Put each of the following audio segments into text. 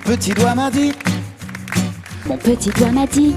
petit doigt m'a dit. Mon petit doigt m'a dit.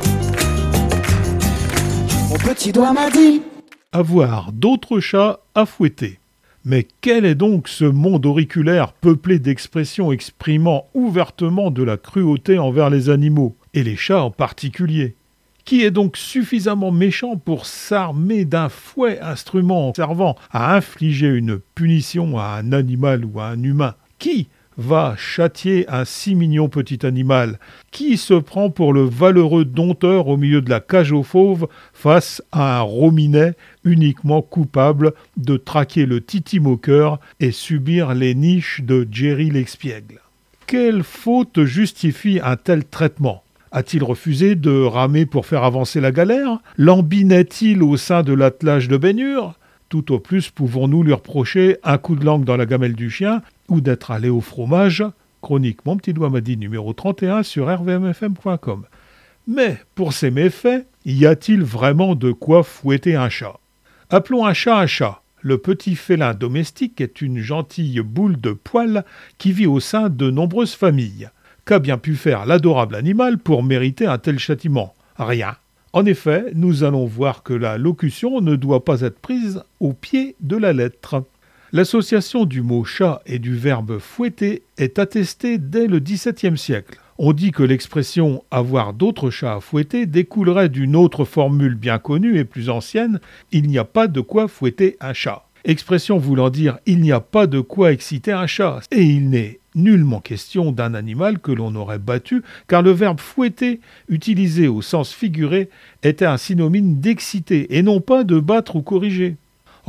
Mon petit doigt m'a dit. Avoir d'autres chats à fouetter. Mais quel est donc ce monde auriculaire peuplé d'expressions exprimant ouvertement de la cruauté envers les animaux, et les chats en particulier? Qui est donc suffisamment méchant pour s'armer d'un fouet, instrument servant à infliger une punition à un animal ou à un humain? Qui va châtier un si mignon petit animal? Qui se prend pour le valeureux dompteur au milieu de la cage aux fauves face à un rominet uniquement coupable de traquer le titi-moqueur et subir les niches de Jerry l'expiègle? Quelle faute justifie un tel traitement? A-t-il refusé de ramer pour faire avancer la galère? Lambinait-il au sein de l'attelage de baignure? Tout au plus pouvons-nous lui reprocher un coup de langue dans la gamelle du chien ou d'être allé au fromage. Chronique Mon Petit Doigt m'a dit numéro 31 sur rvmfm.com. Mais pour ces méfaits, y a-t-il vraiment de quoi fouetter un chat? Appelons un chat un chat. Le petit félin domestique est une gentille boule de poils qui vit au sein de nombreuses familles. Qu'a bien pu faire l'adorable animal pour mériter un tel châtiment? Rien. En effet, nous allons voir que la locution ne doit pas être prise au pied de la lettre. L'association du mot chat et du verbe fouetter est attestée dès le XVIIe siècle. On dit que l'expression « avoir d'autres chats à fouetter » découlerait d'une autre formule bien connue et plus ancienne « il n'y a pas de quoi fouetter un chat ». Expression voulant dire « il n'y a pas de quoi exciter un chat » et il n'est nullement question d'un animal que l'on aurait battu, car le verbe fouetter, utilisé au sens figuré, était un synonyme d'exciter et non pas de battre ou corriger. En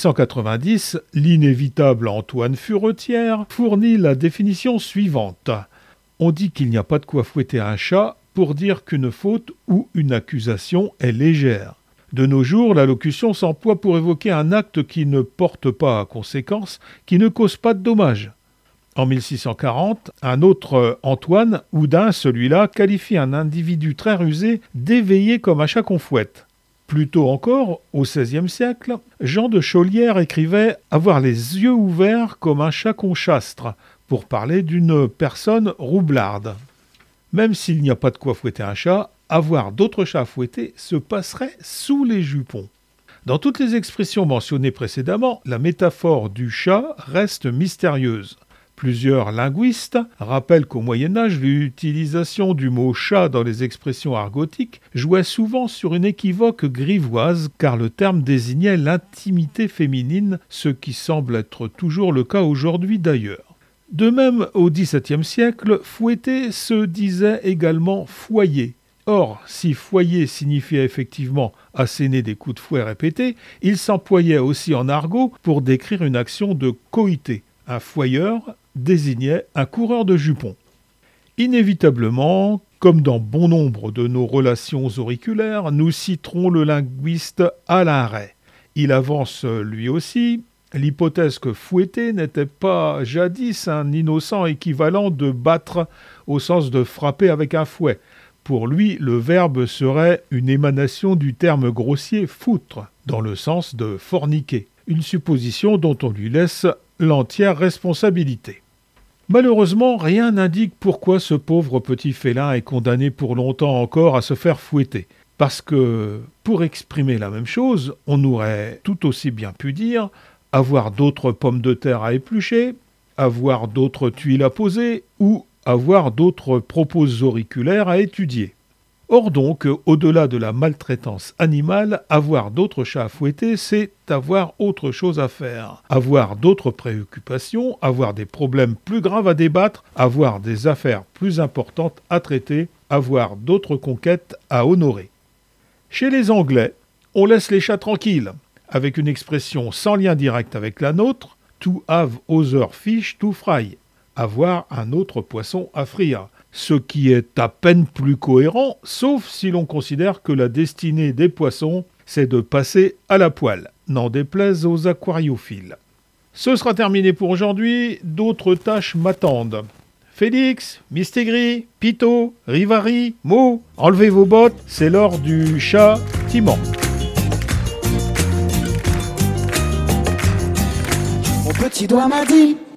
1690, l'inévitable Antoine Furetière fournit la définition suivante. On dit qu'il n'y a pas de quoi fouetter un chat pour dire qu'une faute ou une accusation est légère. De nos jours, la locution s'emploie pour évoquer un acte qui ne porte pas à conséquence, qui ne cause pas de dommages. En 1640, un autre Antoine, Houdin celui-là, qualifie un individu très rusé d'éveillé comme un chat qu'on fouette. Plus tôt encore, au XVIe siècle, Jean de Chaulière écrivait « avoir les yeux ouverts comme un chat qu'on chastre » pour parler d'une personne roublarde. Même s'il n'y a pas de quoi fouetter un chat, avoir d'autres chats à fouetter se passerait sous les jupons. Dans toutes les expressions mentionnées précédemment, la métaphore du chat reste mystérieuse. Plusieurs linguistes rappellent qu'au Moyen-Âge, l'utilisation du mot « chat » dans les expressions argotiques jouait souvent sur une équivoque grivoise, car le terme désignait l'intimité féminine, ce qui semble être toujours le cas aujourd'hui d'ailleurs. De même, au XVIIe siècle, fouetter se disait également foyer. Or, si foyer signifiait effectivement asséner des coups de fouet répétés, il s'employait aussi en argot pour décrire une action de coïté. Un fouailleur désignait un coureur de jupons. Inévitablement, comme dans bon nombre de nos relations auriculaires, nous citerons le linguiste Alain Ray. Il avance lui aussi l'hypothèse que fouetter n'était pas jadis un innocent équivalent de battre au sens de frapper avec un fouet. Pour lui, le verbe serait une émanation du terme grossier foutre, dans le sens de forniquer, une supposition dont on lui laisse l'entière responsabilité. Malheureusement, rien n'indique pourquoi ce pauvre petit félin est condamné pour longtemps encore à se faire fouetter. Parce que, pour exprimer la même chose, on aurait tout aussi bien pu dire avoir d'autres pommes de terre à éplucher, avoir d'autres tuiles à poser ou avoir d'autres propos auriculaires à étudier. Or donc, au-delà de la maltraitance animale, avoir d'autres chats à fouetter, c'est avoir autre chose à faire, avoir d'autres préoccupations, avoir des problèmes plus graves à débattre, avoir des affaires plus importantes à traiter, avoir d'autres conquêtes à honorer. Chez les Anglais, on laisse les chats tranquilles, avec une expression sans lien direct avec la nôtre, « to have other fish to fry », avoir un autre poisson à frire. Ce qui est à peine plus cohérent, sauf si l'on considère que la destinée des poissons, c'est de passer à la poêle, n'en déplaise aux aquariophiles. Ce sera terminé pour aujourd'hui, d'autres tâches m'attendent. Félix, Mistigri, Pito, Rivari, Mo, enlevez vos bottes, c'est l'heure du chat Timon. Mon petit doigt m'a dit.